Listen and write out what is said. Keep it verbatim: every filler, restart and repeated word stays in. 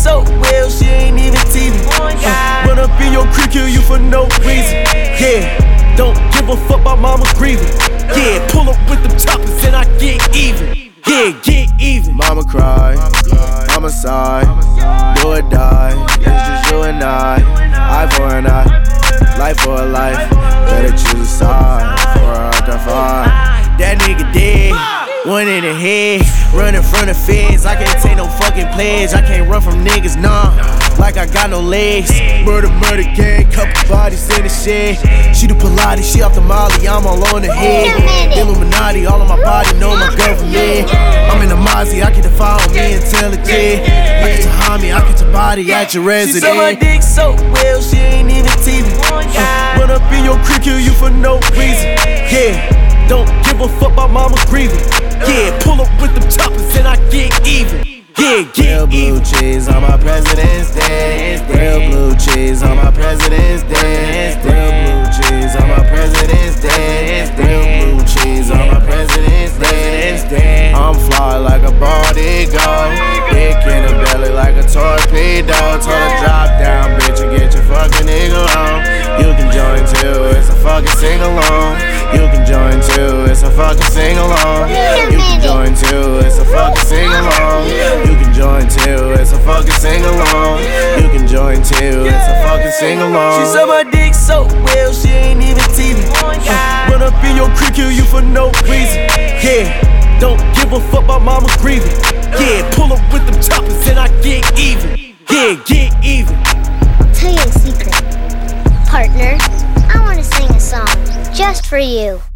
so well, she ain't even T V. Uh, run up in your creek, kill you for no reason. Yeah, don't give a fuck about mama grieving. Yeah, pull up with them choppers and I get even. Yeah, get even. Mama cry, homicide, do or die. It's just you and I, eye for an eye, life for a life. Better choose a side for a heart to find. That nigga dead, one in the head, running from the feds. I can't take no fucking pledge. I can't run from niggas, nah, like I got no legs. Murder, murder gang, couple bodies in the shed. She do Pilates, she off the molly, I'm all on the head. Illuminati, all on my body, know my government. I'm in the Mozzie, I can defile me intelligent. I get to Hami, I get your body at your residence. She suck my dick so well, she ain't even T V. Uh, run up in your creek, kill you for no reason. Yeah, don't give a fuck about mama grieving. Yeah, pull up with them choppers and I get even. Yeah, get Real blue even. cheese on my president's day. Real blue cheese on my president's day. Real blue cheese on my president's day. Real blue cheese on my president's day. I'm fly like a baldy goat, dick in the belly like a torpedo. Told her drop down, bitch, and get your fucking nigga on. You can join too, it's a fucking sing along. You can join too, it's a fucking sing along. You can join too, it's a fucking sing along. You can join too, it's a fucking sing along. You can join too, it's a fucking sing along. She suck my dick so well, she ain't even T V. Uh, run up in your creek, kill you for no reason. Yeah, don't give a fuck about mama grieving. Yeah, pull up with them choppers and I get even. Yeah, get even. I'll tell you a secret, partner. I want to sing a song just for you.